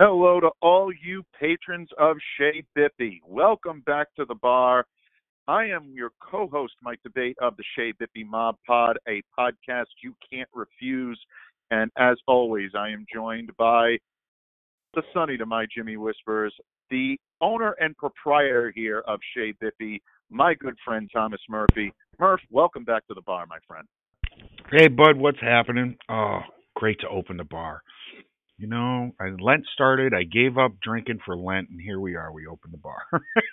Hello to all you patrons of Shea Bippy. Welcome back to the bar. I am your co-host, Mike Debate of the Shea Bippy Mob Pod, a podcast you can't refuse. And as always, I am joined by the Sonny to my Jimmy Whispers, the owner and proprietor here of Shea Bippy, my good friend Thomas Murphy. Murph, welcome back to the bar, my friend. Hey, bud, what's happening? Oh, great to open the bar. Lent started. I gave up drinking for Lent, and here we are. We opened the bar.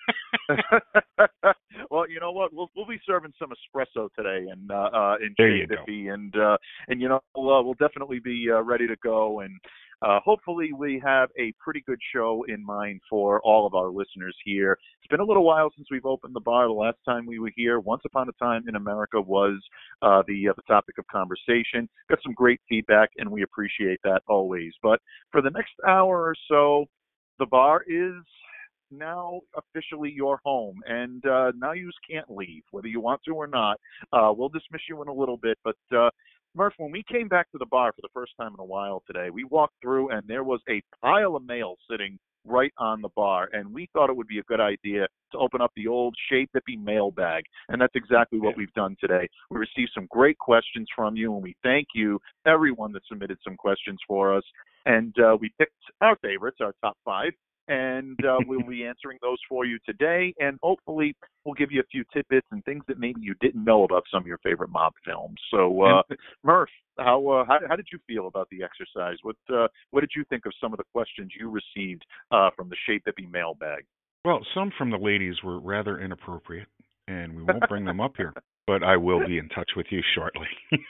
Well, you know what? We'll be serving some espresso today in There Shea you go. Bippy, and we'll definitely be ready to go, and hopefully we have a pretty good show in mind for all of our listeners here. It's been a little while since we've opened the bar. The last time we were here, once upon a time in America, was the topic of conversation. Got some great feedback, and we appreciate that always. But for the next hour or so, the bar is now officially your home, and now you just can't leave, whether you want to or not. We'll dismiss you in a little bit, but Murph, when we came back to the bar for the first time in a while today, we walked through and there was a pile of mail sitting right on the bar, and we thought it would be a good idea to open up the old Shea Bippy mailbag, and that's exactly what we've done today. We received some great questions from you, and we thank you, everyone that submitted some questions for us, and we picked our favorites, our top five, and we'll be answering those for you today, and hopefully we'll give you a few tidbits and things that maybe you didn't know about some of your favorite mob films. So, Murph, how did you feel about the exercise? What did you think of some of the questions you received from the Shea Bippy mailbag? Well, some from the ladies were rather inappropriate, and we won't bring them up here, but I will be in touch with you shortly.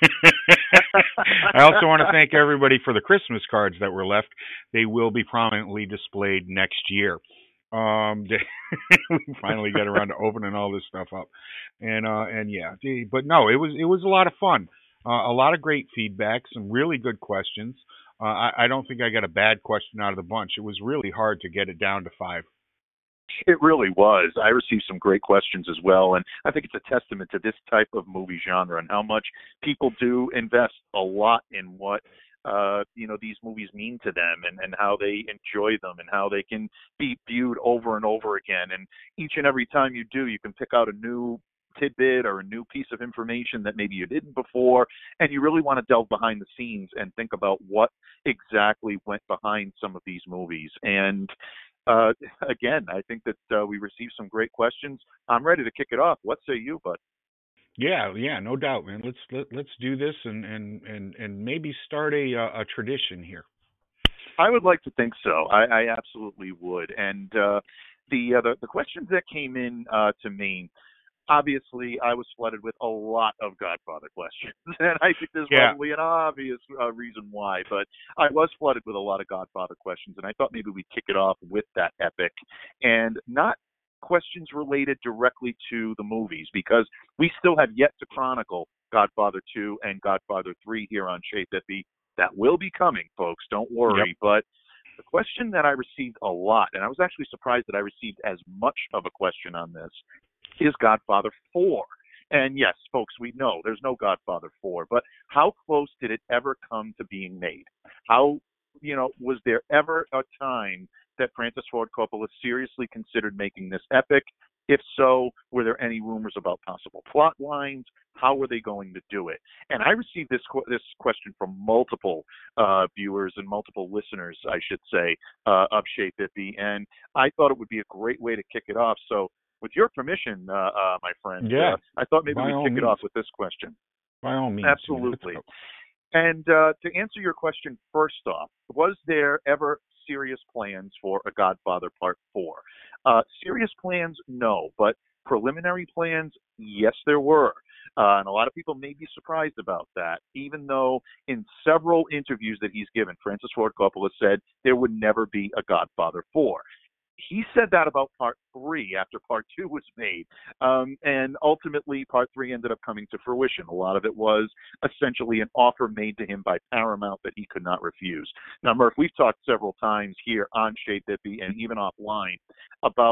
I also want to thank everybody for the Christmas cards that were left. They will be prominently displayed next year. We finally got around to opening all this stuff up, and yeah, but no, it was a lot of fun. A lot of great feedback, some really good questions. I don't think I got a bad question out of the bunch. It was really hard to get it down to five. It really was. I received some great questions as well, and I think it's a testament to this type of movie genre and how much people do invest a lot in what these movies mean to them, and how they enjoy them and how they can be viewed over and over again. And each and every time you do, you can pick out a new tidbit or a new piece of information that maybe you didn't before, and you really want to delve behind the scenes and think about what exactly went behind some of these movies. And uh, again, I think that we received some great questions. I'm ready to kick it off. What say you, bud? Yeah, yeah, no doubt, man. Let's do this and maybe start a tradition here. I would like to think so. I absolutely would. And the questions that came in to me, obviously, I was flooded with a lot of Godfather questions, and I think there's Yeah, probably an obvious reason why. But I was flooded with a lot of Godfather questions, and I thought maybe we'd kick it off with that epic, and not questions related directly to the movies, because we still have yet to chronicle Godfather 2 and Godfather 3 here on Shea Bippy. That will be coming, folks. Don't yep. worry. But the question that I received a lot, and I was actually surprised that I received as much of a question on this, is Godfather 4. And yes, folks, we know there's no Godfather 4, but how close did it ever come to being made? How, was there ever a time that Francis Ford Coppola seriously considered making this epic? If so, were there any rumors about possible plot lines? How were they going to do it? And I received this question from multiple viewers and multiple listeners, I should say, of Shea Bippy, and I thought it would be a great way to kick it off. So, with your permission, my friend, Yeah, I thought maybe by we'd all kick it means. off with this question. By all means, man. Let's Absolutely. go. And to answer your question first off, was there ever serious plans for a Godfather Part 4? Serious plans, no, but preliminary plans, yes, there were. And a lot of people may be surprised about that, even though in several interviews that he's given, Francis Ford Coppola said there would never be a Godfather 4. He said that about part three after part two was made. And ultimately, part three ended up coming to fruition. A lot of it was essentially an offer made to him by Paramount that he could not refuse. Now, Murph, we've talked several times here on Shea Bippy and even offline about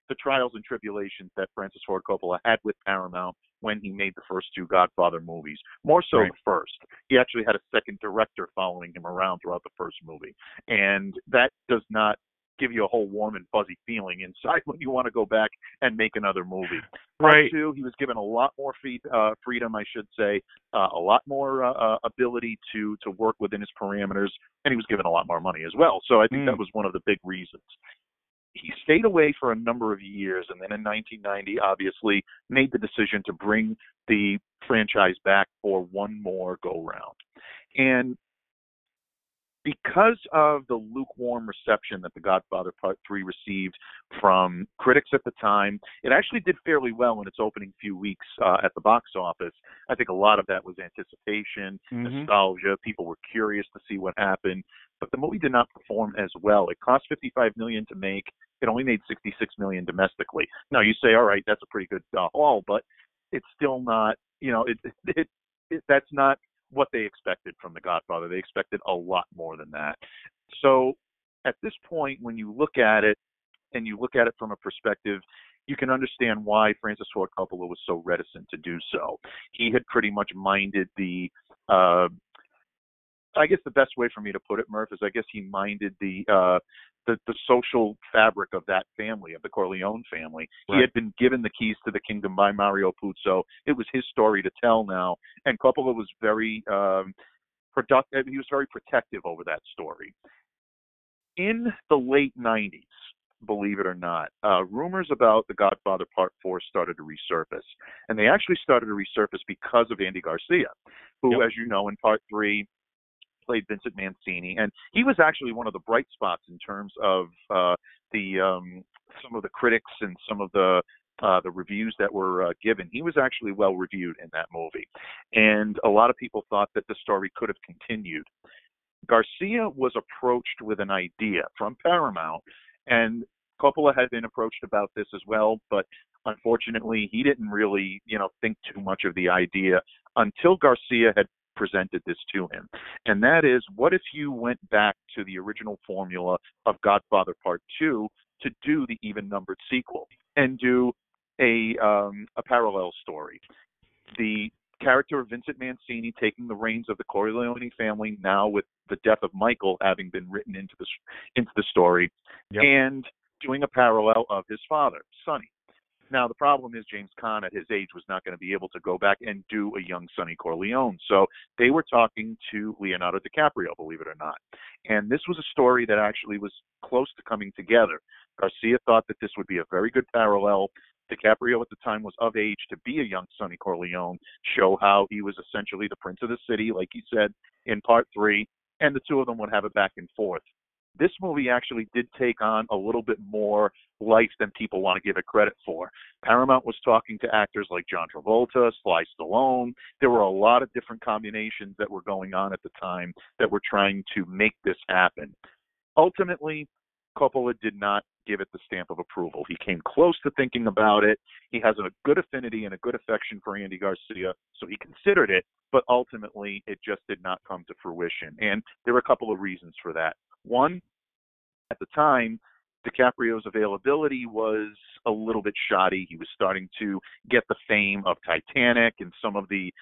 the trials and tribulations that Francis Ford Coppola had with Paramount when he made the first two Godfather movies. More so Right. the first. He actually had a second director following him around throughout the first movie. And that does not give you a whole warm and fuzzy feeling inside when you want to go back and make another movie. Part Right. two, he was given a lot more freedom, I should say, a lot more ability to work within his parameters, and he was given a lot more money as well. So I think that was one of the big reasons. He stayed away for a number of years, and then in 1990, obviously, made the decision to bring the franchise back for one more go-round. And because of the lukewarm reception that The Godfather Part 3 received from critics at the time, it actually did fairly well in its opening few weeks at the box office. I think a lot of that was anticipation, nostalgia. People were curious to see what happened. But the movie did not perform as well. It cost $55 million to make. It only made $66 million domestically. Now, you say, all right, that's a pretty good haul, but it's still not, that's not what they expected from The Godfather. They expected a lot more than that. So at this point, when you look at it, and you look at it from a perspective, you can understand why Francis Ford Coppola was so reticent to do so. He had pretty much minded I guess the best way for me to put it, Murph, is I guess he minded the social fabric of that family, of the Corleone family. Right. He had been given the keys to the kingdom by Mario Puzo. It was his story to tell now, and Coppola was very productive. He was very protective over that story. In the late 90s, believe it or not, rumors about The Godfather Part 4 started to resurface. And they actually started to resurface because of Andy Garcia, who, as you know, in Part 3, played Vincent Mancini, and he was actually one of the bright spots in terms of some of the critics and some of the reviews that were given. He was actually well reviewed in that movie, and a lot of people thought that the story could have continued. Garcia was approached with an idea from Paramount, and Coppola had been approached about this as well, but unfortunately, he didn't really, think too much of the idea until Garcia had presented this to him. And that is, what if you went back to the original formula of Godfather Part 2 to do the even-numbered sequel and do a parallel story? The character of Vincent Mancini taking the reins of the Corleone family now, with the death of Michael having been written into the story, and doing a parallel of his father, Sonny. Now, the problem is James Caan, at his age, was not going to be able to go back and do a young Sonny Corleone. So they were talking to Leonardo DiCaprio, believe it or not. And this was a story that actually was close to coming together. Garcia thought that this would be a very good parallel. DiCaprio at the time was of age to be a young Sonny Corleone, show how he was essentially the prince of the city, like he said in Part 3, and the two of them would have it back and forth. This movie actually did take on a little bit more life than people want to give it credit for. Paramount was talking to actors like John Travolta, Sly Stallone. There were a lot of different combinations that were going on at the time that were trying to make this happen. Ultimately, Coppola did not give it the stamp of approval. He came close to thinking about it. He has a good affinity and a good affection for Andy Garcia, so he considered it, but ultimately it just did not come to fruition. And there were a couple of reasons for that. One, at the time, DiCaprio's availability was a little bit shoddy. He was starting to get the fame of Titanic, and some of the,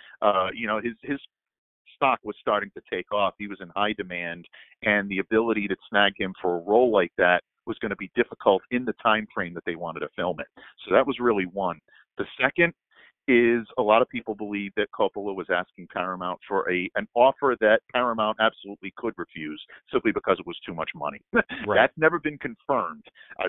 his stock was starting to take off. He was in high demand, and the ability to snag him for a role like that was going to be difficult in the time frame that they wanted to film it. So that was really one. The second is, a lot of people believe that Coppola was asking Paramount for an offer that Paramount absolutely could refuse, simply because it was too much money. Right. That's never been confirmed. I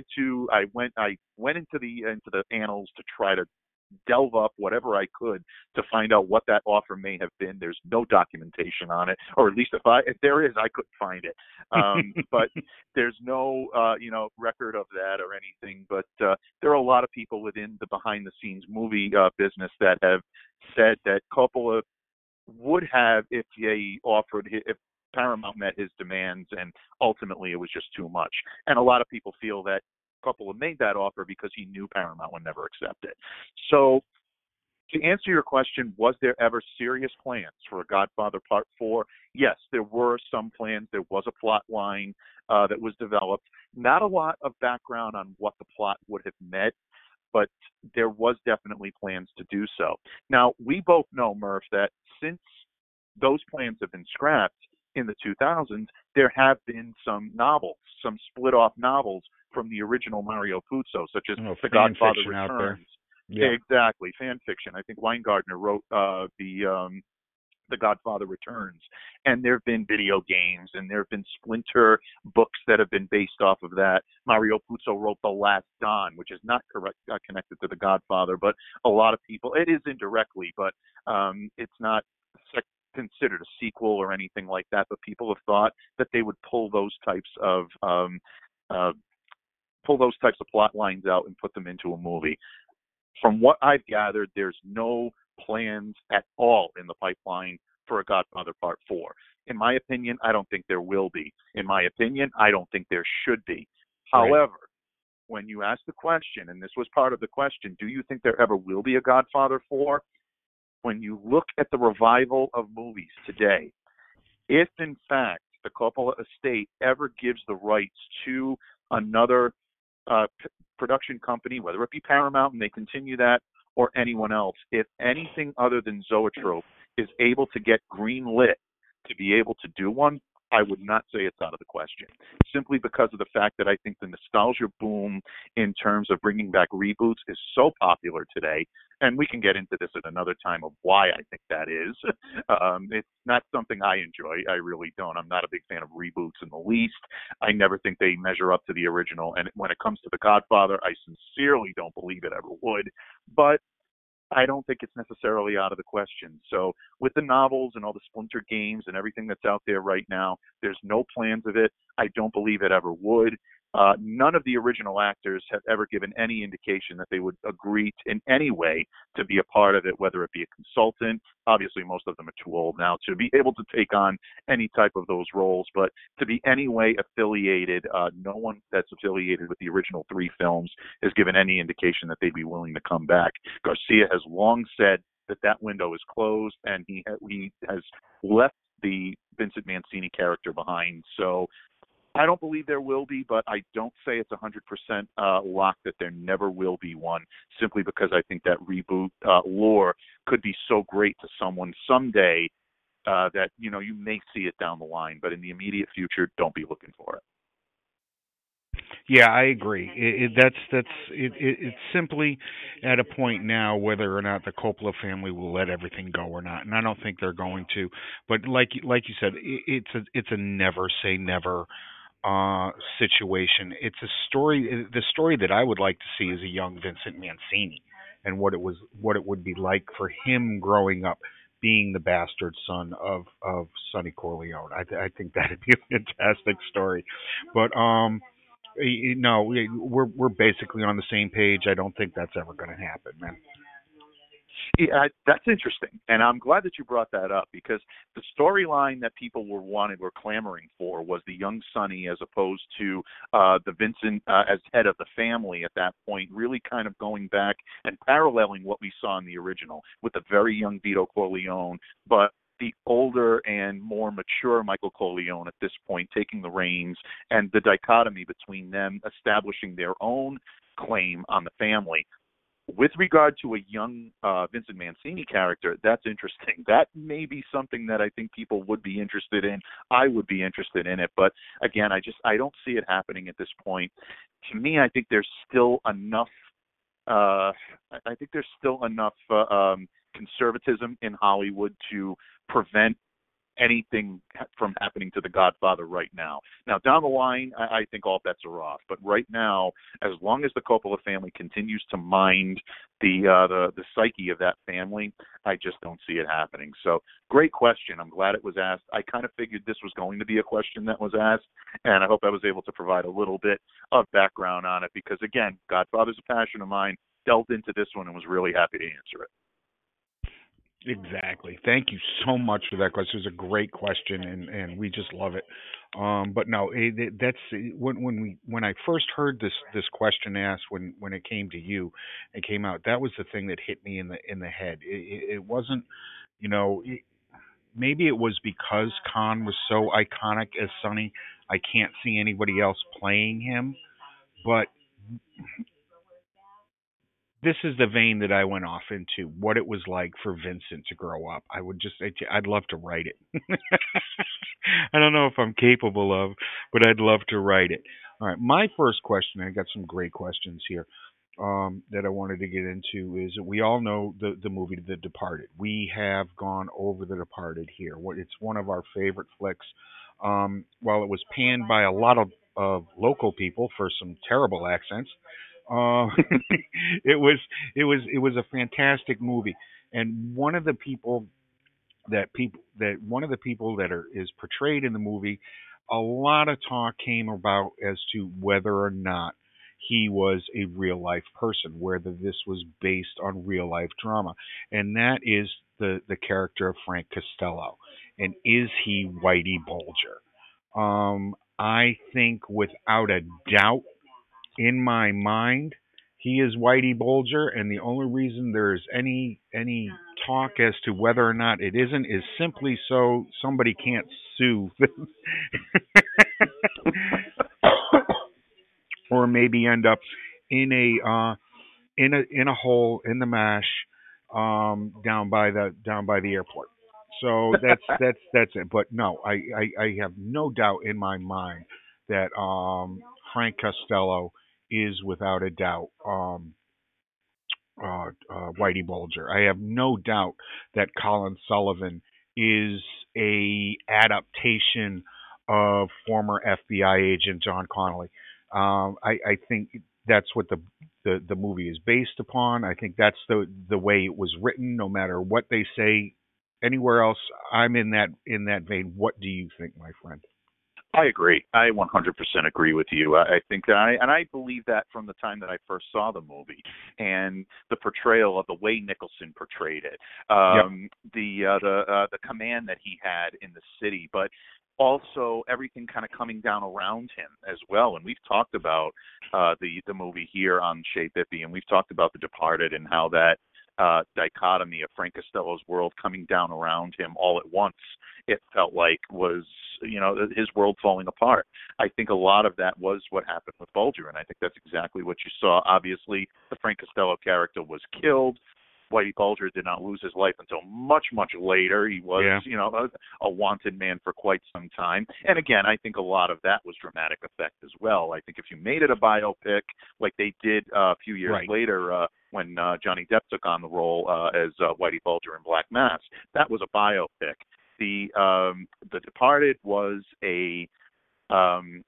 went into the annals to try to delve up whatever I could to find out what that offer may have been. There's no documentation on it, or at least if there is, I couldn't find it. But there's no record of that or anything. But there are a lot of people within the behind-the-scenes movie business that have said that Coppola would have, if Paramount met his demands, and ultimately it was just too much. And a lot of people feel that Coppola made that offer because he knew Paramount would never accept it. So, to answer your question, was there ever serious plans for a Godfather Part 4? Yes, there were some plans. There was a plot line. that was developed. Not a lot of background on what the plot would have meant, but there was definitely plans to do so. Now, we both know, Murph, that since those plans have been scrapped in the 2000s, there have been some novels, some split off novels from the original Mario Puzo, such as The fan Godfather fiction out there. Returns. Yeah. Exactly, fan fiction. I think Weingartner wrote the Godfather Returns, and there have been video games, and there have been Splinter books that have been based off of that. Mario Puzo wrote The Last Don, which is not connected to The Godfather, but a lot of people, it is indirectly, but it's not considered a sequel or anything like that. But people have thought that they would uh, pull those types of plot lines out and put them into a movie. From what I've gathered, there's no plans at all in the pipeline for a Godfather Part 4. In my opinion, I don't think there will be. In my opinion, I don't think there should be. Right. However, when you ask the question, and this was part of the question, do you think there ever will be a Godfather 4? When you look at the revival of movies today, if in fact the Coppola estate ever gives the rights to another production company, whether it be Paramount and they continue that, or anyone else, if anything other than Zoetrope is able to get green lit to be able to do one, I would not say it's out of the question, simply because of the fact that I think the nostalgia boom in terms of bringing back reboots is so popular today, and we can get into this at another time of why I think that is. It's not something I enjoy. I really don't. I'm not a big fan of reboots in the least. I never think they measure up to the original, and when it comes to The Godfather, I sincerely don't believe it ever would, but I don't think it's necessarily out of the question. So with the novels and all the Splinter games and everything that's out there right now, there's no plans of it. I don't believe it ever would. None of the original actors have ever given any indication that they would agree in any way to be a part of it, whether it be a consultant. Obviously, most of them are too old now to be able to take on any type of those roles, but to be any way affiliated, no one that's affiliated with the original three films has given any indication that they'd be willing to come back. Garcia has long said that that window is closed, and he has left the Vincent Mancini character behind. So I don't believe there will be, but I don't say it's 100% locked that there never will be one, simply because I think that reboot lore could be so great to someone someday that, you know, you may see it down the line, but in the immediate future, don't be looking for it. Yeah, I agree. It's simply at a point now whether or not the Coppola family will let everything go or not, and I don't think they're going to. But like you said, it's a never say never situation. It's a story. The story that I would like to see is a young Vincent Mancini, and what it would be like for him growing up, being the bastard son of Sonny Corleone. I think that'd be a fantastic story. But no, we're basically on the same page. I don't think that's ever going to happen, man. Yeah, that's interesting, and I'm glad that you brought that up because the storyline that people were clamoring for was the young Sonny as opposed to the Vincent as head of the family at that point, really kind of going back and paralleling what we saw in the original with the very young Vito Corleone, but the older and more mature Michael Corleone at this point taking the reins, and the dichotomy between them establishing their own claim on the family. With regard to a young Vincent Mancini character, that's interesting. That may be something that I think people would be interested in. I would be interested in it, but again, I don't see it happening at this point. To me, I think there's still enough. I think there's still enough conservatism in Hollywood to prevent anything from happening to The Godfather right now. Now, down the line, I think all bets are off. But right now, as long as the Coppola family continues to mind the psyche of that family, I just don't see it happening. So, great question. I'm glad it was asked. I kind of figured this was going to be a question that was asked, and I hope I was able to provide a little bit of background on it because, again, Godfather's a passion of mine. Delved into this one and was really happy to answer it. Exactly. Thank you so much for that question. It was a great question, and we just love it. But no, that's when I first heard this question asked when it came to you, it came out. That was the thing that hit me in the head. It wasn't, you know, maybe it was because Khan was so iconic as Sonny. I can't see anybody else playing him, but this is the vein that I went off into. What it was like for Vincent to grow up. I'd love to write it. I don't know if I'm capable of, but I'd love to write it. All right, my first question. I got some great questions here that I wanted to get into. Is that we all know the movie The Departed. We have gone over The Departed here. It's one of our favorite flicks. While it was panned by a lot of local people for some terrible accents, uh, it was a fantastic movie. And one of the people that is portrayed in the movie, a lot of talk came about as to whether or not he was a real life person, whether this was based on real life drama, and that is the character of Frank Costello, and is he Whitey Bulger? I think without a doubt in my mind, he is Whitey Bulger, and the only reason there's any talk as to whether or not it isn't is simply so somebody can't sue, or maybe end up in a hole in the mash down by the airport. So that's it. But no, I have no doubt in my mind that Frank Costello is without a doubt Whitey Bulger. I have no doubt that Colin Sullivan is a adaptation of former FBI agent John Connolly. I think that's what the movie is based upon. I think that's the way it was written. No matter what they say anywhere else, I'm in that vein. What do you think, my friend? I agree. I 100% agree with you. I think that I believe that from the time that I first saw the movie and the portrayal of the way Nicholson portrayed it, Yep. the command that he had in the city, but also everything kind of coming down around him as well. And we've talked about the movie here on Shea Bippy, and we've talked about The Departed and how that dichotomy of Frank Costello's world coming down around him all at once, it felt like was, his world falling apart. I think a lot of that was what happened with Bulger, and I think that's exactly what you saw. Obviously, the Frank Costello character was killed. Whitey Bulger did not lose his life until much, much later. He was, Yeah. a wanted man for quite some time. And again, I think a lot of that was dramatic effect as well. I think if you made it a biopic, like they did a few years Right. later when Johnny Depp took on the role as Whitey Bulger in Black Mass, that was a biopic. The Departed was um,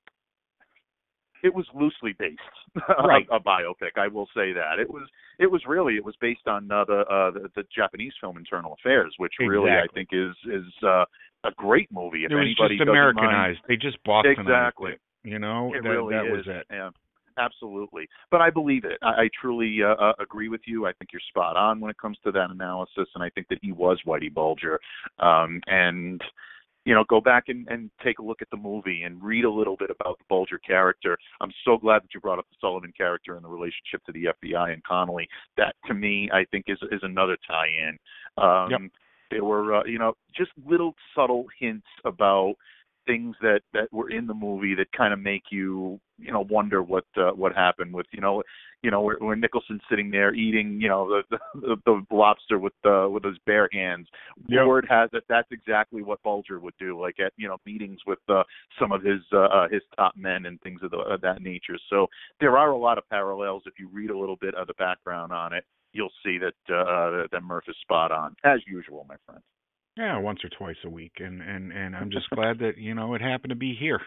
it was loosely based Right. a biopic. I will say that it was based on the Japanese film Internal Affairs, which really I Exactly. think is a great movie. If It was anybody just doesn't mind, Americanized. They just Bostonized exactly, it. You know, it that really that was is. it. Yeah, absolutely. But I believe it. I truly agree with you. I think you're spot on when it comes to that analysis, and I think that he was Whitey Bulger. And go back and take a look at the movie and read a little bit about the Bulger character. I'm so glad that you brought up the Sullivan character and the relationship to the FBI and Connolly. That, to me, I think is another tie-in. Yep. There were, just little subtle hints about things that were in the movie that kind of make you, wonder what happened with, where Nicholson's sitting there eating, the lobster with his bare hands. Yep. Word has it that's exactly what Bulger would do, like at meetings with some of his top men and things of that nature. So there are a lot of parallels. If you read a little bit of the background on it, you'll see that Murph is spot on as usual, my friend. Yeah, once or twice a week, and I'm just glad that it happened to be here.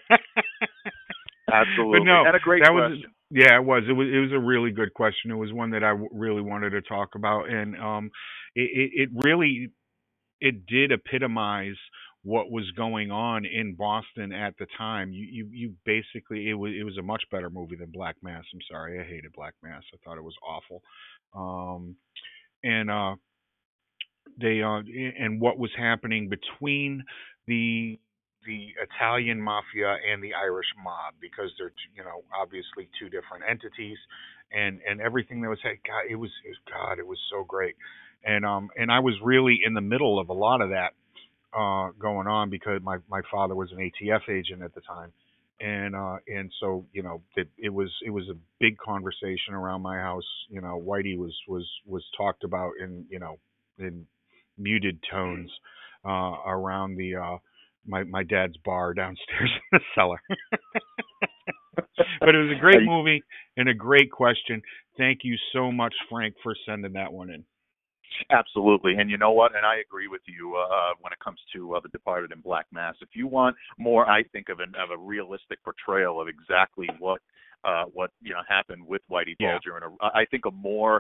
But Absolutely, no, and a great that was question. yeah, it was a really good question. It was one that really wanted to talk about, and it really it did epitomize what was going on in Boston at the time. You basically it was a much better movie than Black Mass. I'm sorry, I hated Black Mass. I thought it was awful. Um, and they and what was happening between the Italian mafia and the Irish mob, because they're obviously two different entities, and everything that was God, it was so great. And I was really in the middle of a lot of that going on because my father was an ATF agent at the time, and so it was a big conversation around my house. Whitey was talked about in muted tones around the my dad's bar downstairs in the cellar. But it was a great movie and a great question. Thank you so much, Frank, for sending that one in. Absolutely, and you know what? And I agree with you when it comes to The Departed and Black Mass. If you want more, I think of a realistic portrayal of exactly what happened with Whitey Bulger, and I think a more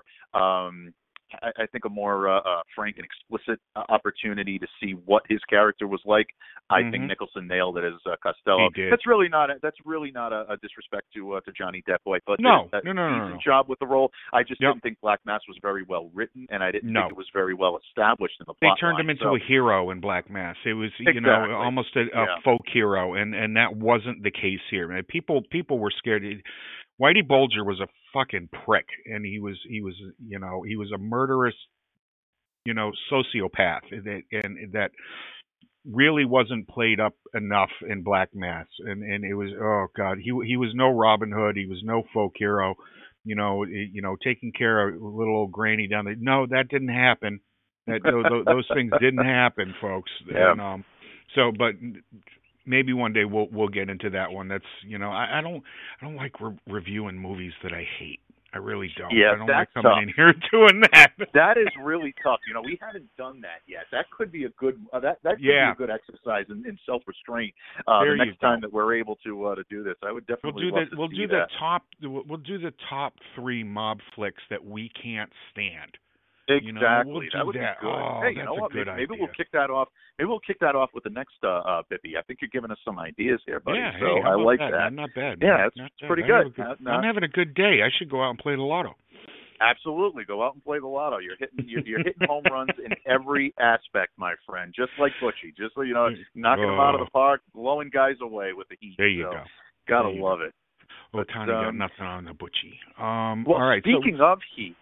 frank and explicit opportunity to see what his character was like. I think Nicholson nailed it as Costello. He did. That's really not a disrespect to Johnny Depp, who I thought did a decent job with the role. I just didn't think Black Mass was very well written, and I didn't think it was very well established in the plot. They turned him into a hero in Black Mass. It was almost a folk hero, and that wasn't the case here. I mean, people were scared. Whitey Bulger was a fucking prick, and he was a murderous, sociopath, and that really wasn't played up enough in Black Mass, and it was, oh God, he was no Robin Hood, he was no folk hero, taking care of little old granny down there. No, that didn't happen. Those things didn't happen, folks. Yeah. And but maybe one day we'll get into that one. That's I don't like reviewing movies that I hate. I really don't. Yeah, I don't like coming in here doing that. That is really tough. We haven't done that yet. That could be a good that could be a good exercise in self-restraint. The next time that we're able to do this, I would definitely love to see that. We'll do the top 3 mob flicks that we can't stand. Exactly. That would be good. Oh, hey, you know what? Maybe we'll kick that off. Maybe we'll kick that off with the next Bippy. I think you're giving us some ideas here, buddy. Yeah, so I like that. Not bad. Yeah, it's pretty good. I'm having a good day. I should go out and play the lotto. Absolutely, go out and play the lotto. You're hitting home runs in every aspect, my friend. Just like Butchie. Just so knocking them out of the park, blowing guys away with the heat. There you go. Gotta love it. Well, Tony got nothing on the Butchie. Well, all right. Speaking of heat,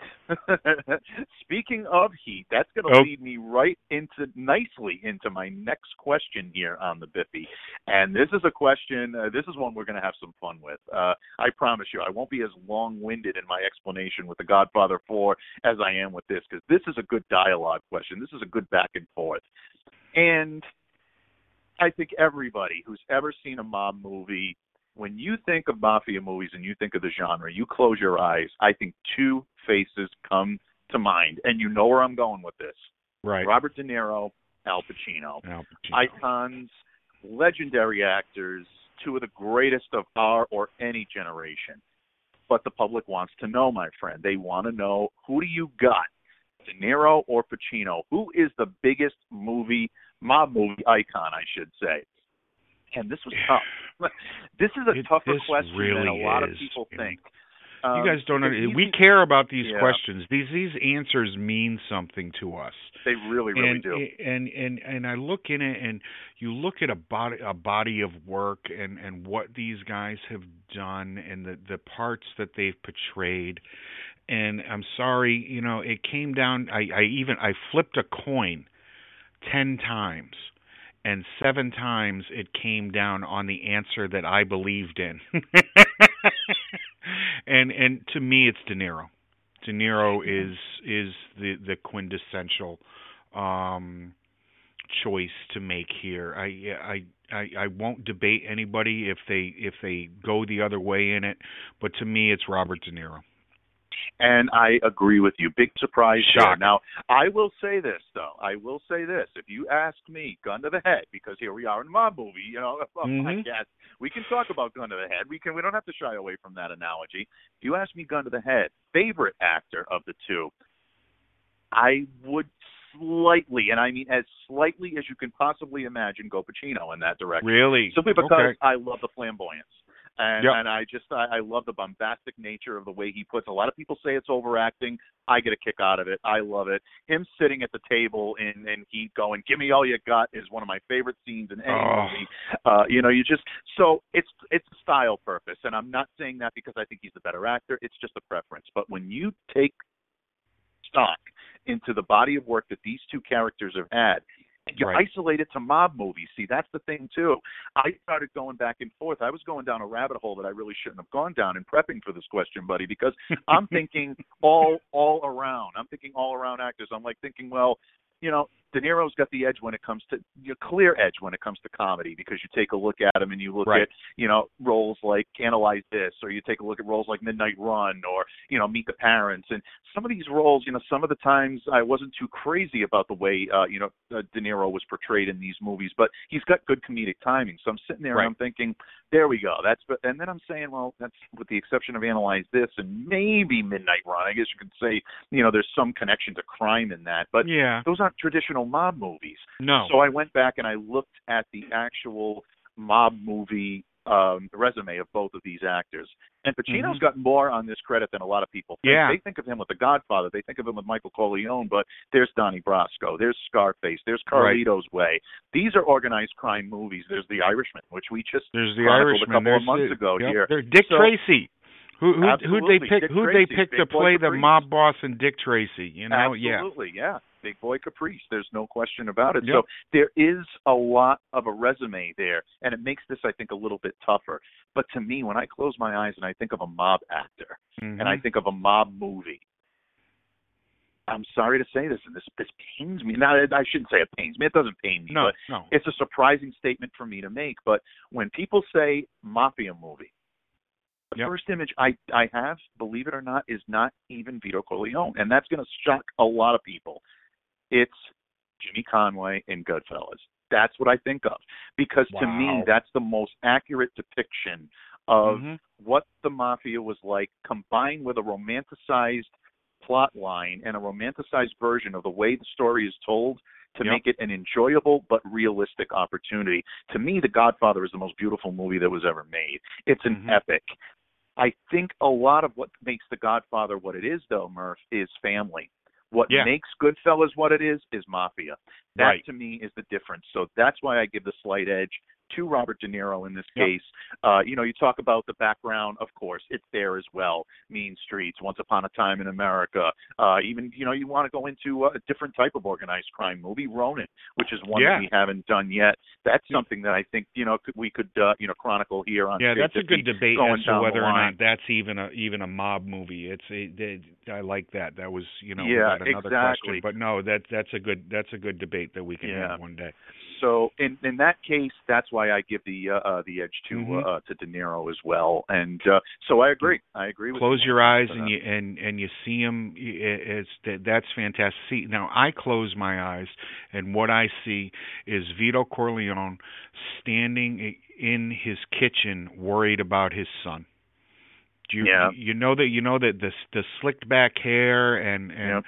that's going to lead me right nicely into my next question here on the Bippy. And this is a question. This is one we're going to have some fun with. I promise you, I won't be as long-winded in my explanation with The Godfather 4 as I am with this, because this is a good dialogue question. This is a good back and forth. And I think everybody who's ever seen a mob movie, when you think of mafia movies and you think of the genre, you close your eyes, I think 2 faces come to mind. And you know where I'm going with this. Right. Robert De Niro, Al Pacino. Icons, legendary actors, 2 of the greatest of our or any generation. But the public wants to know, my friend. They want to know, who do you got, De Niro or Pacino? Who is the biggest mob movie icon, I should say? And this was tough. This is a tougher question than a lot of people think. You guys don't know. We care about these questions. These answers mean something to us. They really, really do. And I look in it, and you look at a body of work and what these guys have done and the parts that they've portrayed. And I'm sorry, it came down. I flipped a coin 10 times. And 7 times it came down on the answer that I believed in. and to me, it's De Niro. De Niro is the quintessential choice to make here. I won't debate anybody if they go the other way in it, but to me, it's Robert De Niro. And I agree with you. Big surprise there. Shock. Now, I will say this, though. If you ask me, gun to the head, because here we are in a mob movie, podcast, we can talk about gun to the head. We don't have to shy away from that analogy. If you ask me, gun to the head, favorite actor of the 2, I would slightly, and I mean as slightly as you can possibly imagine, go Pacino in that direction. Really? Simply because I love the flamboyance. And I love the bombastic nature of the way he puts. A lot of people say it's overacting. I get a kick out of it. I love it. Him sitting at the table and he going, "Give me all you got," is one of my favorite scenes in any movie. So it's a style purpose, and I'm not saying that because I think he's the better actor. It's just a preference. But when you take stock into the body of work that these 2 characters have had, You Right. isolate it to mob movies. See, that's the thing too. I started going back and forth. I was going down a rabbit hole that I really shouldn't have gone down in prepping for this question, buddy, because I'm thinking all around. I'm thinking all around actors. I'm like thinking, well, De Niro's got the edge when it comes to clear edge when it comes to comedy, because you take a look at him and you look Right. at roles like Analyze This, or you take a look at roles like Midnight Run, or Meet the Parents, and some of these roles. Some of the times I wasn't too crazy about the way De Niro was portrayed in these movies, but he's got good comedic timing. So I'm sitting there Right. and I'm thinking, there we go. And then I'm saying, well, that's with the exception of Analyze This and maybe Midnight Run. I guess you could say there's some connection to crime in that, but Yeah. those aren't traditional mob movies. No. So I went back and I looked at the actual mob movie resume of both of these actors. And Pacino's got more on this credit than a lot of people think. Yeah. They think of him with The Godfather. They think of him with Michael Corleone, but there's Donnie Brasco. There's Scarface. There's Carlito's Way. These are organized crime movies. There's The Irishman, which we just There's The chronicled Irishman. a couple of months ago Yep. here. There's Dick Tracy. Who'd they pick? Dick Who'd they Tracy, pick Big to Boy play the Caprice. mob boss in Dick Tracy? Absolutely, yeah. Big Boy Caprice. There's no question about it. Yep. So there is a lot of a resume there, and it makes this, I think, a little bit tougher. But to me, when I close my eyes and I think of a mob actor and I think of a mob movie, I'm sorry to say this, and this pains me. Now, I shouldn't say it pains me. It doesn't pain me, but it's a surprising statement for me to make. But when people say mafia movie, the first image I have, believe it or not, is not even Vito Corleone, and that's going to shock a lot of people. It's Jimmy Conway in Goodfellas. That's what I think of, because to me, that's the most accurate depiction of what the mafia was like, combined with a romanticized plot line and a romanticized version of the way the story is told to make it an enjoyable but realistic opportunity. To me, The Godfather is the most beautiful movie that was ever made. It's an epic. I think a lot of what makes The Godfather what it is, though, Murph, is family. What makes Goodfellas what it is mafia. That, to me, is the difference. So that's why I give the slight edge to Robert De Niro in this case. You talk about the background, of course, it's there as well. Mean Streets, Once Upon a Time in America. Even, you want to go into a different type of organized crime movie, Ronin, which is one that we haven't done yet. That's something that I think, we could chronicle here on Yeah, that's a good debate as to whether or not that's even a mob movie. I like that. That was, another question. But no, that's a good debate that we can have one day. So in that case, that's why I give the edge to De Niro as well, and so I agree. I agree with you. Close your eyes and you see him. That's fantastic. See, now I close my eyes, and what I see is Vito Corleone standing in his kitchen, worried about his son. You know that the slicked back hair and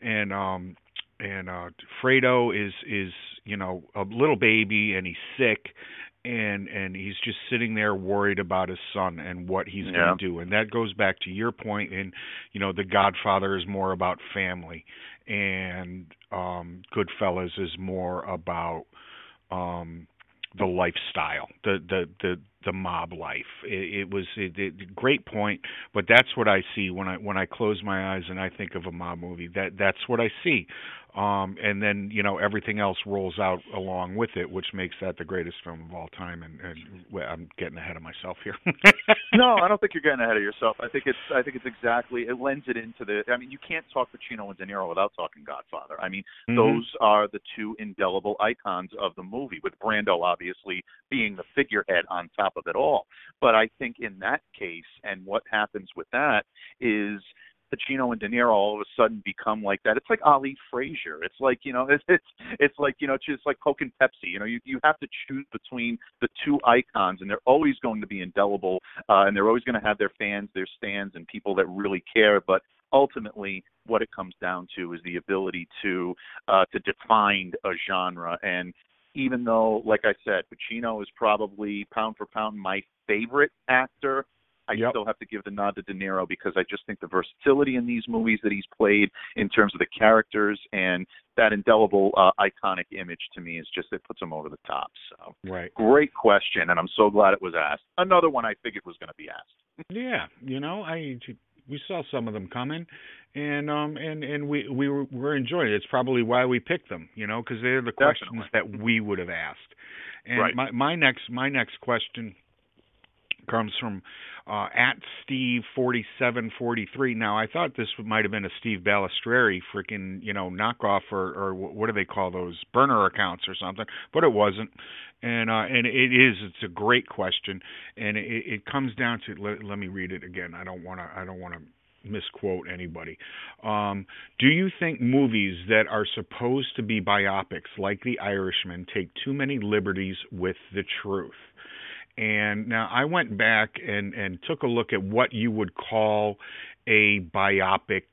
Fredo is a little baby, and he's sick, and he's just sitting there worried about his son and what he's going to do. And that goes back to your point. And The Godfather is more about family, and Goodfellas is more about the lifestyle, the mob life. It was a great point, but that's what I see when I close my eyes and I think of a mob movie. That's what I see. And then everything else rolls out along with it, which makes that the greatest film of all time. And well, I'm getting ahead of myself here. No, I don't think you're getting ahead of yourself. I think it's exactly, it lends it into the. I mean, you can't talk Pacino and De Niro without talking Godfather. I mean, those are the two indelible icons of the movie, with Brando obviously being the figurehead on top of it all. But I think in that case, and what happens with that is Pacino and De Niro all of a sudden become like that. It's like Ali Frazier. It's like, it's like, just like Coke and Pepsi. You have to choose between the two icons, and they're always going to be indelible, and they're always going to have their fans, their stands, and people that really care. But ultimately, what it comes down to is the ability to define a genre. And even though, like I said, Pacino is probably pound for pound my favorite actor, I still have to give the nod to De Niro, because I just think the versatility in these movies that he's played in terms of the characters and that indelible iconic image, to me, is just, it puts him over the top. So great question, and I'm so glad it was asked. Another one I figured was going to be asked. Yeah, we saw some of them coming, and we're enjoying it. It's probably why we picked them, because they're the questions Definitely. that we would have asked. And Right. my next question comes from at Steve4743. Now, I thought this might have been a Steve Balistreri freaking, knockoff, or what do they call those, burner accounts or something, but it wasn't. And it's a great question, and it comes down to, let me read it again. I don't want to misquote anybody. Do you think movies that are supposed to be biopics, like The Irishman, take too many liberties with the truth? And now I went back and took a look at what you would call a biopic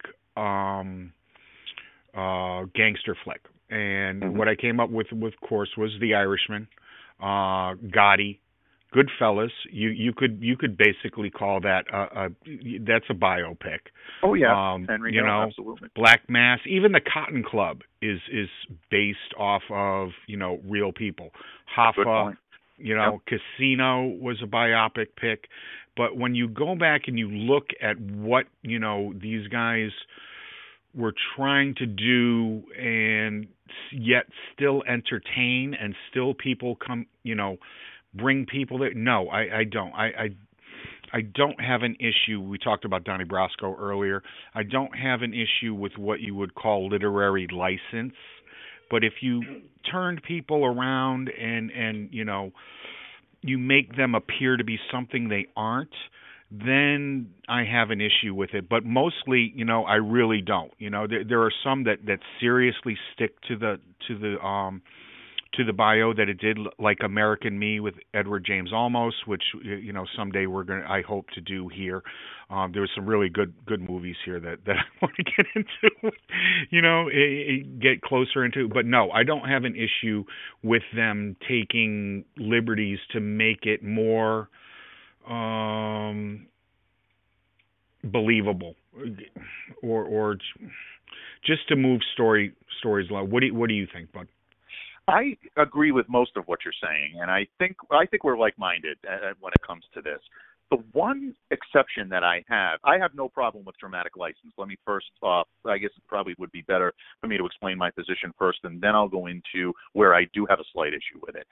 gangster flick. And Hmm. what I came up with, of course, was The Irishman, Gotti, Goodfellas. You could basically call that that's a biopic. Oh yeah, Um, Henry you Hill, know, absolutely. Black Mass, even the Cotton Club is based off of real people. Good Hoffa, point. Yep. Casino was a biopic pick, but when you go back and you look at what these guys were trying to do, and yet still entertain, and still people come, bring people there. No, I don't. I don't have an issue. We talked about Donnie Brasco earlier. I don't have an issue with what you would call literary license. But if you turned people around and you make them appear to be something they aren't, then I have an issue with it. But mostly, I really don't. There are some that seriously stick to the bio that it did, like American Me with Edward James Olmos, which someday I hope to do here. There was some really good movies here that I want to get into, get closer into. But no, I don't have an issue with them taking liberties to make it more believable, or just to move stories along. What do you think, Bud? I agree with most of what you're saying, and I think we're like-minded when it comes to this. The one exception that I have no problem with dramatic license. Let me first off, I guess it probably would be better for me to explain my position first, and then I'll go into where I do have a slight issue with it.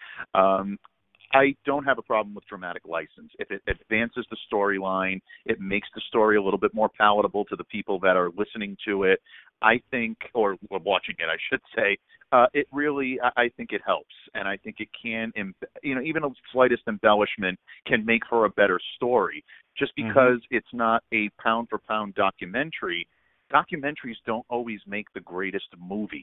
I don't have a problem with dramatic license. If it advances the storyline, it makes the story a little bit more palatable to the people that are listening to it. I think, or watching it, I should say, it really, I think it helps, and I think it can, even a slightest embellishment can make for a better story. Just Hmm. because it's not a pound for pound documentary, documentaries don't always make the greatest movies.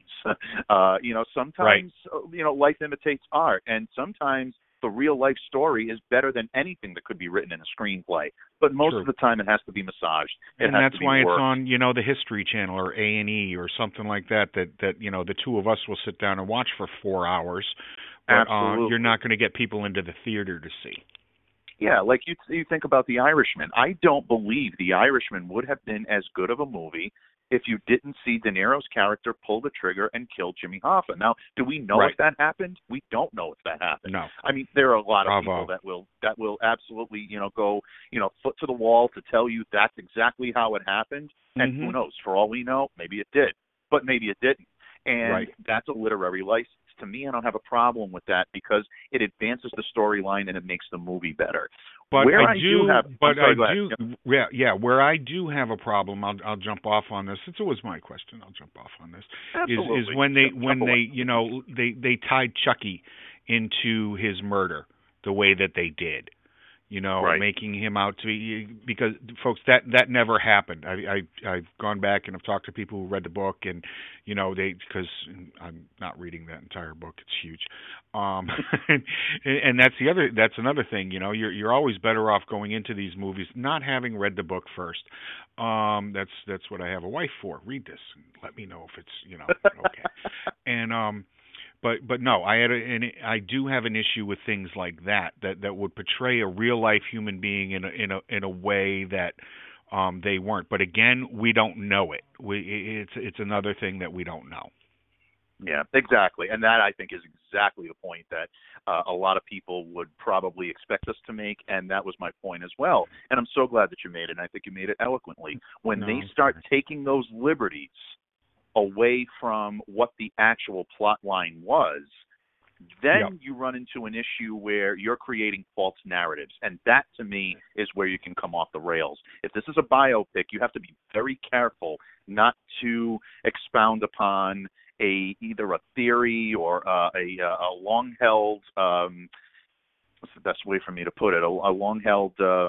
Right. Sometimes, life imitates art, and sometimes the real life story is better than anything that could be written in a screenplay. But most of True. the time, it has to be massaged. It And has to that's be why it's worked. on, the History Channel or A&E or something like that. That the two of us will sit down and watch for 4 hours, but you're Absolutely. not going to get people into the theater to see. Yeah, like you think about The Irishman. I don't believe The Irishman would have been as good of a movie if you didn't see De Niro's character pull the trigger and kill Jimmy Hoffa. Now, do we know if Right. that happened? We don't know if that happened. No. I mean, there are a lot of people Bravo. that will absolutely, go, foot to the wall to tell you that's exactly how it happened. And who Mhm. knows? For all we know, maybe it did, but maybe it didn't. And Right. that's a literary license. To me, I don't have a problem with that because it advances the storyline and it makes the movie better. But Where I I do do, have, I'm but I sorry, go ahead. do, Yep. yeah. Where I do have a problem, I'll jump off on this. It's always my question. I'll jump off on this. Is Absolutely. when they Yep. Jump away. they tied Chucky into his murder the way that they did. Right. Making him out to be, because folks, that never happened. I've gone back and I've talked to people who read the book, and because I'm not reading that entire book. It's huge. Um, and that's another thing. You're always better off going into these movies not having read the book first. That's what I have a wife for. Read this and let me know if it's okay. And but no, I do have an issue with things like that would portray a real life human being in a way that they weren't. But again, we don't know it. It's another thing that we don't know. Yeah, exactly. And that, I think, is exactly the point that a lot of people would probably expect us to make. And that was my point as well. And I'm so glad that you made it. And I think you made it eloquently. When No, they I'm start sorry. taking those liberties away from what the actual plot line was, Yep. then you run into an issue where you're creating false narratives. And that, to me, is where you can come off the rails. If this is a biopic, you have to be very careful not to expound upon either a theory or a long-held, what's the best way for me to put it, a long-held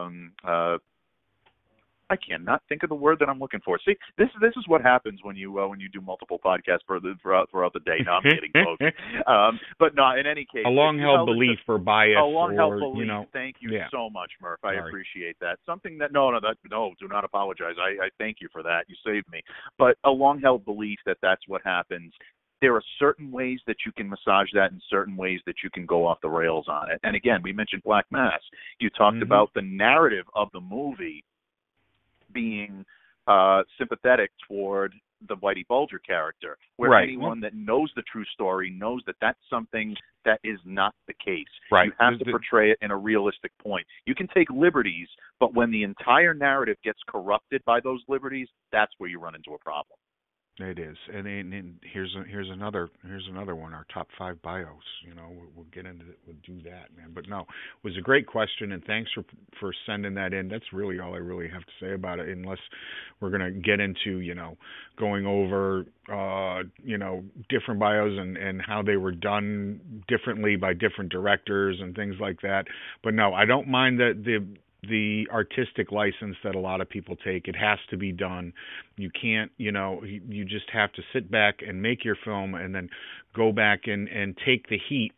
I cannot think of the word that I'm looking for. See, this is what happens when you do multiple podcasts throughout the day. No, I'm kidding, folks. But no, in any case, A long-held belief or bias, a long-held or belief. know, Thank you yeah. so much, Murph. I Sorry. appreciate that. Something that no, do not apologize. I thank you for that. You saved me. But a long-held belief that's what happens. There are certain ways that you can massage that and certain ways that you can go off the rails on it. And again, we mentioned Black Mass. You talked about the narrative of the movie being sympathetic toward the Whitey Bulger character, where Right. anyone that knows the true story knows that that's something that is not the case. Right. You have to portray it in a realistic point. You can take liberties, but when the entire narrative gets corrupted by those liberties, that's where you run into a problem. It is, and here's another one. Our top 5 bios. We'll get into it. We'll do that, man. But no, it was a great question, and thanks for sending that in. That's really all I really have to say about it, unless we're gonna get into going over different bios and how they were done differently by different directors and things like that. But no, I don't mind the artistic license that a lot of people take. It has to be done. You can't, you just have to sit back and make your film and then go back and take the heat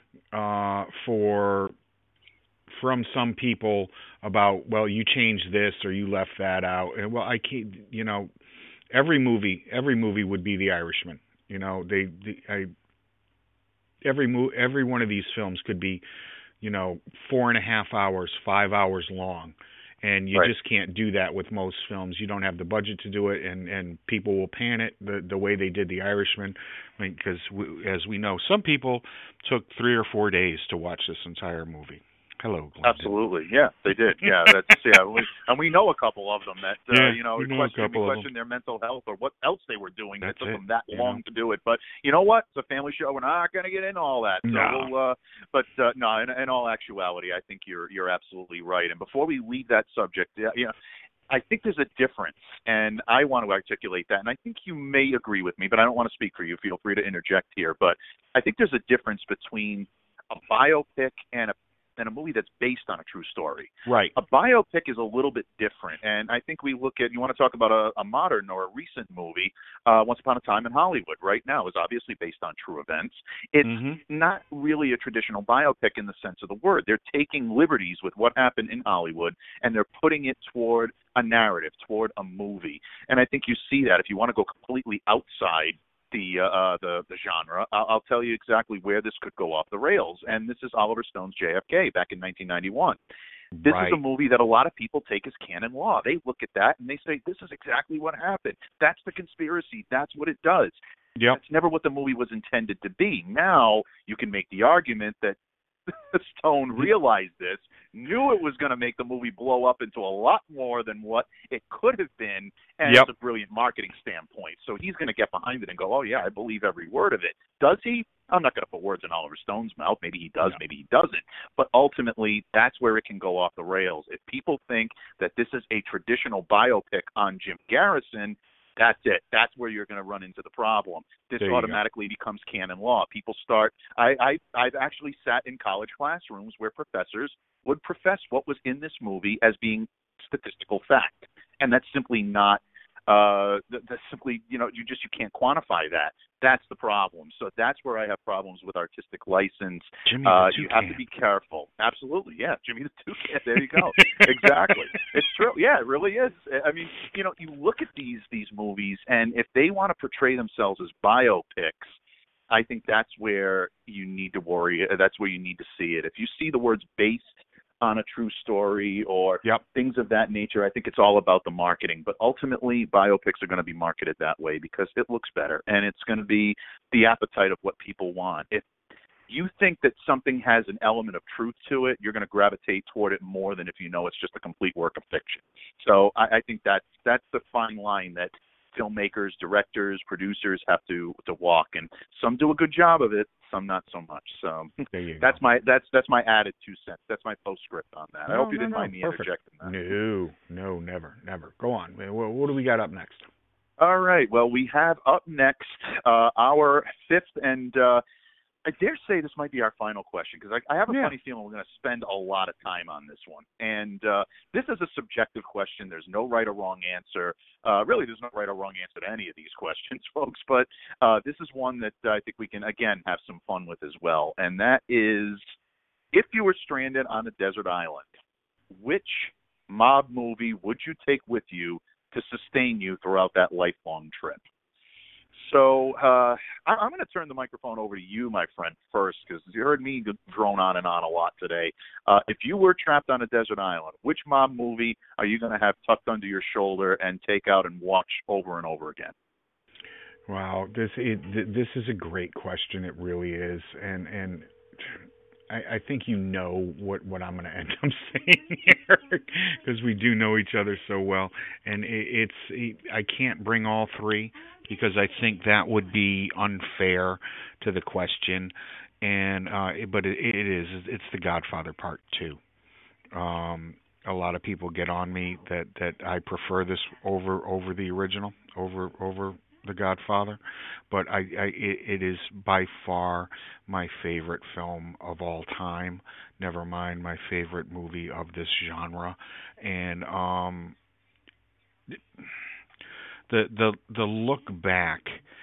from some people about, well, you changed this or you left that out. And well, I can't, every movie would be The Irishman. Every one of these films could be 4.5 hours, 5 hours long. And you just can't do that with most films. You don't have the budget to do it, and people will pan it the way they did The Irishman. Because as we know, some people took 3 or 4 days to watch this entire movie. Hello, Glendon. Absolutely, yeah, they did. Yeah, we know a couple of them that we question their mental health or what else they were doing that took them that long to do it. But you know what? It's a family show. We're not going to get into all that. So no. No. In all actuality, I think you're absolutely right. And before we leave that subject, I think there's a difference, and I want to articulate that. And I think you may agree with me, but I don't want to speak for you. Feel free to interject here. But I think there's a difference between a biopic and a movie that's based on a true story. Right. A biopic is a little bit different, and I think we look at, you want to talk about a modern or a recent movie, Once Upon a Time in Hollywood right now is obviously based on true events. It's not really a traditional biopic in the sense of the word. They're taking liberties with what happened in Hollywood, and they're putting it toward a narrative, toward a movie. And I think you see that if you want to go completely outside the genre, I'll tell you exactly where this could go off the rails. And this is Oliver Stone's JFK back in 1991. This is a movie that a lot of people take as canon law. They look at that and they say, this is exactly what happened. That's the conspiracy. That's what it does. Yep. That's never what the movie was intended to be. Now you can make the argument that Stone realized this, knew it was going to make the movie blow up into a lot more than what it could have been, and it's a brilliant marketing standpoint. So he's going to get behind it and go, oh, yeah, I believe every word of it. Does he? I'm not going to put words in Oliver Stone's mouth. Maybe he does, maybe he doesn't. But ultimately, that's where it can go off the rails. If people think that this is a traditional biopic on Jim Garrison, that's it. That's where you're going to run into the problem. This automatically becomes canon law. People start. I've actually sat in college classrooms where professors would profess what was in this movie as being statistical fact, and that's simply not. That's simply, you can't quantify that. That's the problem. So that's where I have problems with artistic license. Jimmy the Toucan. You have to be careful. Absolutely, yeah. Jimmy the Toucan. There you go. Exactly. It's true. Yeah, it really is. I mean, you look at these movies, and if they want to portray themselves as biopics, I think that's where you need to worry. That's where you need to see it. If you see the words based on a true story or Yep. things of that nature. I think it's all about the marketing. But ultimately, biopics are going to be marketed that way because it looks better, and it's going to be the appetite of what people want. If you think that something has an element of truth to it, you're going to gravitate toward it more than if you know it's just a complete work of fiction. So I think that's the fine line that filmmakers, directors, producers have to walk, and some do a good job of it, some not so much. So that's my added 2 cents. That's my postscript on that. I hope you didn't mind me interjecting that. No, never. Go on. What do we got up next? All right. Well, we have up next our fifth and I dare say this might be our final question because I have a funny feeling we're going to spend a lot of time on this one. And this is a subjective question. There's no right or wrong answer. Really, there's no right or wrong answer to any of these questions, folks. But this is one that I think we can, again, have some fun with as well. And that is, if you were stranded on a desert island, which mob movie would you take with you to sustain you throughout that lifelong trip? So I'm going to turn the microphone over to you, my friend, first, because you heard me drone on and on a lot today. If you were trapped on a desert island, which mob movie are you going to have tucked under your shoulder and take out and watch over and over again? Wow, this is a great question. It really is, and I think you know what I'm going to end up saying here because we do know each other so well, and I can't bring all three because I think that would be unfair to the question, and but it's The Godfather Part 2. A lot of people get on me that I prefer this over the original, over The Godfather, but it is by far my favorite film of all time. Never mind my favorite movie of this genre, and the look back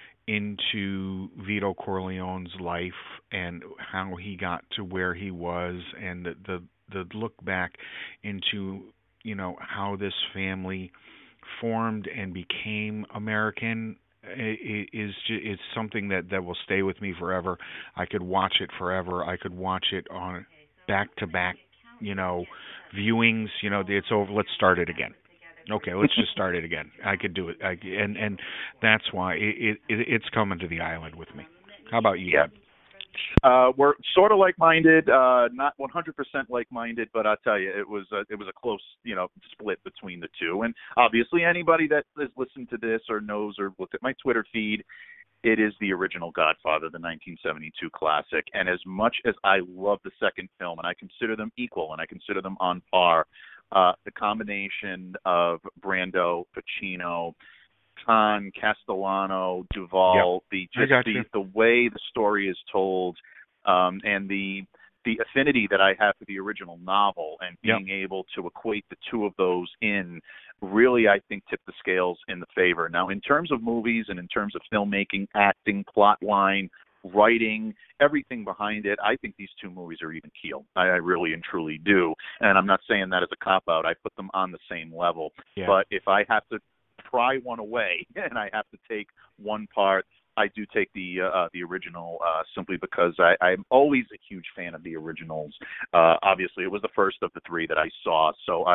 into Vito Corleone's life and how he got to where he was, and the look back into how this family formed and became American. It's something that will stay with me forever. I could watch it forever. I could watch it on back-to-back, viewings. It's over. Let's start it again. Okay, let's just start it again. I could do it. And that's why it's coming to the island with me. How about you? Yeah. We're sort of like-minded, not 100% like-minded, but I'll tell you, it was a close, split between the two. And obviously, anybody that has listened to this or knows or looked at my Twitter feed, it is the original Godfather, the 1972 classic. And as much as I love the second film, and I consider them equal, and I consider them on par, the combination of Brando, Pacino, Khan, Castellano, Duvall, the way the story is told, and the affinity that I have for the original novel, and being able to equate the two of those in really, I think, tip the scales in the favor. Now, in terms of movies and in terms of filmmaking, acting, plot line, writing, everything behind it, I think these two movies are even keel. I really and truly do. And I'm not saying that as a cop-out. I put them on the same level. Yeah. But if I have to pry one away and I have to take one part, I do take the original simply because I'm always a huge fan of the originals. Obviously, it was the first of the three that I saw, so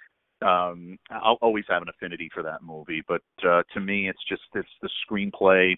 I'll always have an affinity for that movie. But to me, it's the screenplay.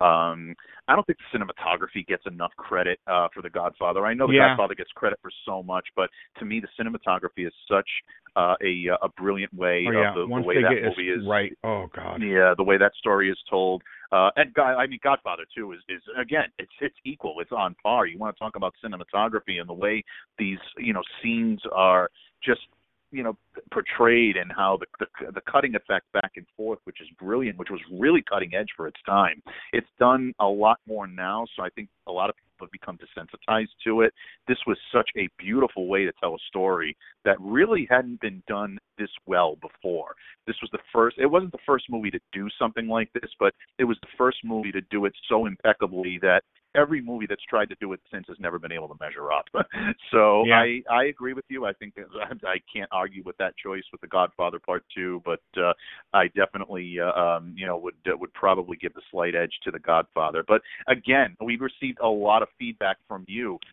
I don't think the cinematography gets enough credit for The Godfather. I know The Godfather gets credit for so much, but to me, the cinematography is such a brilliant way of the way that movie is. Right. Oh God. Yeah, the way that story is told. And Godfather 2 is again, it's equal. It's on par. You want to talk about cinematography and the way these scenes are just portrayed, and how the cutting effect back and forth, which is brilliant, which was really cutting edge for its time. It's done a lot more now, so I think a lot of people have become desensitized to it. This was such a beautiful way to tell a story that really hadn't been done this well before. This was the first. It wasn't the first movie to do something like this, but it was the first movie to do it so impeccably that every movie that's tried to do it since has never been able to measure up. So I agree with you. I think I can't argue with that choice with The Godfather Part 2, but I definitely would probably give the slight edge to The Godfather. But again, we've received a lot of feedback from you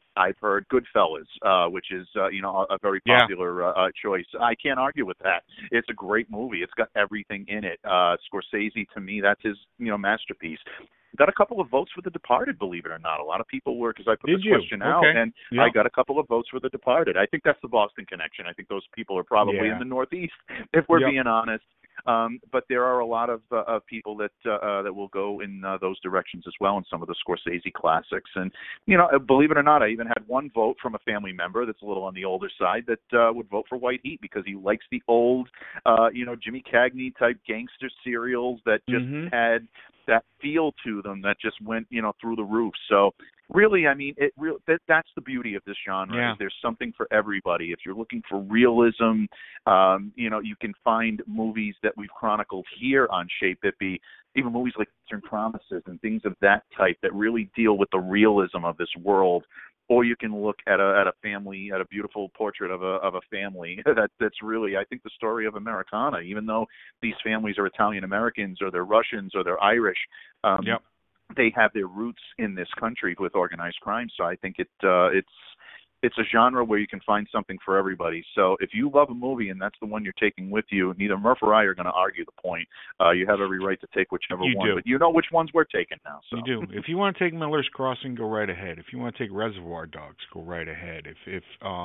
I've heard Goodfellas, which is a very Yeah. popular choice. I can't argue with that. It's a great movie. It's got everything in it. Scorsese, to me, that's his masterpiece. Got a couple of votes for The Departed, believe it or not. A lot of people were, because I put Did this you? question out, Okay. and Yeah. I got a couple of votes for The Departed. I think that's the Boston connection. I think those people are probably Yeah. in the Northeast, if we're Yep. being honest. But there are a lot of people that will go in those directions as well in some of the Scorsese classics. And believe it or not, I even had one vote from a family member that's a little on the older side that would vote for White Heat because he likes the old, Jimmy Cagney type gangster serials that just had that feel to them that just went through the roof. So really, I mean, that's the beauty of this genre. Yeah. Is there's something for everybody. If you're looking for realism, you can find movies that we've chronicled here on Chez Bippy, even movies like Eastern Promises and things of that type that really deal with the realism of this world. Or you can look at a family, at a beautiful portrait of a family that's really, I think, the story of Americana. Even though these families are Italian Americans or they're Russians or they're Irish, Yep. they have their roots in this country with organized crime. So I think it's a genre where you can find something for everybody. So if you love a movie and that's the one you're taking with you, neither Murph or I are going to argue the point. You have every right to take whichever You one, do. but you know which ones we're taking now. So. You do. If you want to take Miller's Crossing, go right ahead. If you want to take Reservoir Dogs, go right ahead. If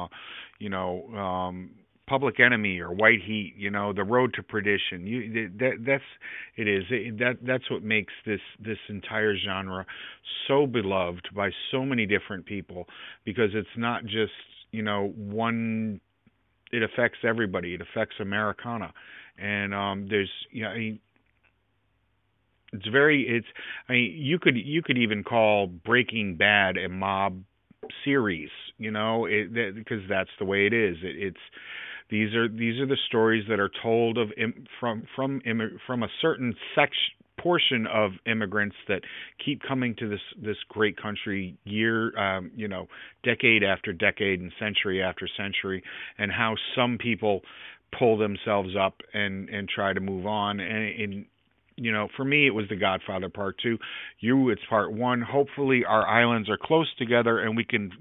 Public Enemy or White Heat, The Road to Perdition, that's what makes this entire genre so beloved by so many different people, because it's not just one. It affects everybody. It affects Americana, and you could even call Breaking Bad a mob series, because that's the way it is. These are the stories that are told from a certain portion of immigrants that keep coming to this great country decade after decade and century after century, and how some people pull themselves up and try to move on. And for me, it was The Godfather Part 2. It's Part 1. Hopefully, our islands are close together, and we can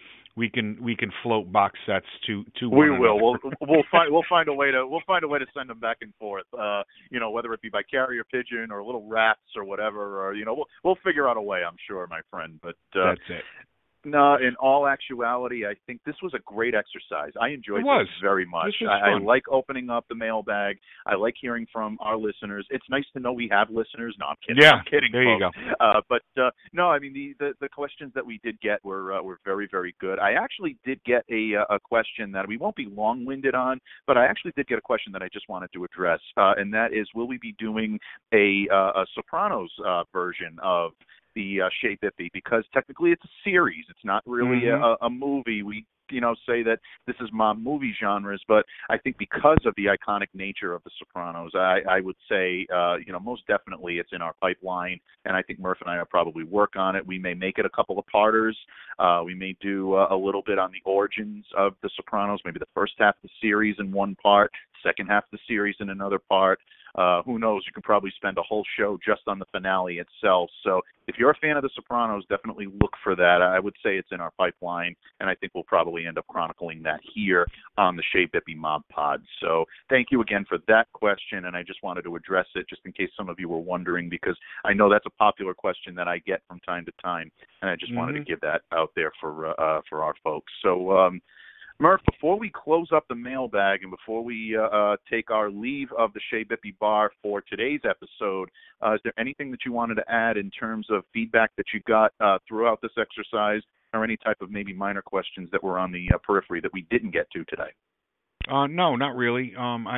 float box sets to we one will. another. We'll find a way to send them back and forth. Whether it be by carrier pigeon or little rats or whatever, or we'll figure out a way. I'm sure, my friend. But that's it. No, in all actuality, I think this was a great exercise. I enjoyed this very much. I like opening up the mailbag. I like hearing from our listeners. It's nice to know we have listeners. No, I'm kidding. Yeah, I'm kidding, there folks. you go. But no, I mean the questions that we did get were very, very good. I actually did get a question that we won't be long-winded on, but I actually did get a question that I just wanted to address, and that is, will we be doing a Sopranos version of the Chez Bippy, because technically it's a series. It's not really a movie. We say that this is mob movie genres, but I think because of the iconic nature of The Sopranos, I would say most definitely it's in our pipeline, and I think Murph and I will probably work on it. We may make it a couple of parters. We may do a little bit on the origins of The Sopranos, maybe the first half of the series in one part, second half of the series in another part. Who knows? You could probably spend a whole show just on the finale itself. So if you're a fan of The Sopranos, definitely look for that. I would say it's in our pipeline, and I think we'll probably end up chronicling that here on the Chez Bippy Mob Pod. So thank you again for that question, and I just wanted to address it just in case some of you were wondering, because I know that's a popular question that I get from time to time, and I just wanted to give that out there for our folks. So Murph, before we close up the mailbag and before we take our leave of the Chez Bippy Bar for today's episode, is there anything that you wanted to add in terms of feedback that you got throughout this exercise, or any type of maybe minor questions that were on the periphery that we didn't get to today? No, not really.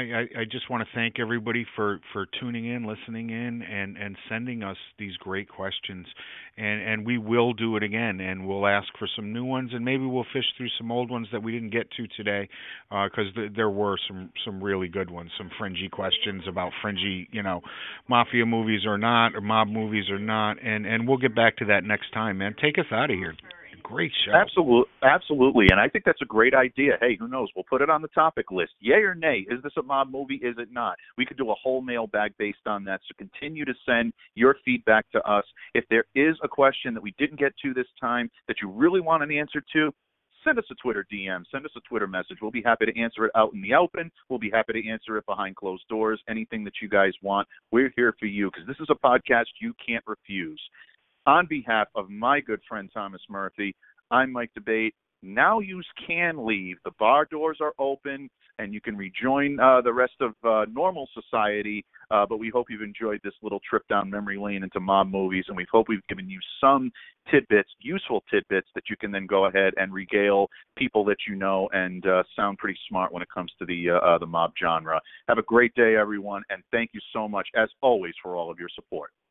I just want to thank everybody for tuning in, listening in, and sending us these great questions. And we will do it again, and we'll ask for some new ones, and maybe we'll fish through some old ones that we didn't get to today, because there were some really good ones, some fringy questions about fringy, mafia movies or not, or mob movies or not, and we'll get back to that next time, man. Take us out of here. Great show. Absolutely. And I think that's a great idea. Hey, who knows? We'll put it on the topic list. Yay or nay? Is this a mob movie? Is it not? We could do a whole mailbag based on that. So continue to send your feedback to us. If there is a question that we didn't get to this time that you really want an answer to, send us a Twitter DM, send us a Twitter message. We'll be happy to answer it out in the open. We'll be happy to answer it behind closed doors. Anything that you guys want, we're here for you because this is a podcast you can't refuse. On behalf of my good friend Thomas Murphy, I'm Mike D'Abate. Now you can leave. The bar doors are open, and you can rejoin the rest of normal society. But we hope you've enjoyed this little trip down memory lane into mob movies, and we hope we've given you some tidbits, useful tidbits, that you can then go ahead and regale people that you know and sound pretty smart when it comes to the mob genre. Have a great day, everyone, and thank you so much, as always, for all of your support.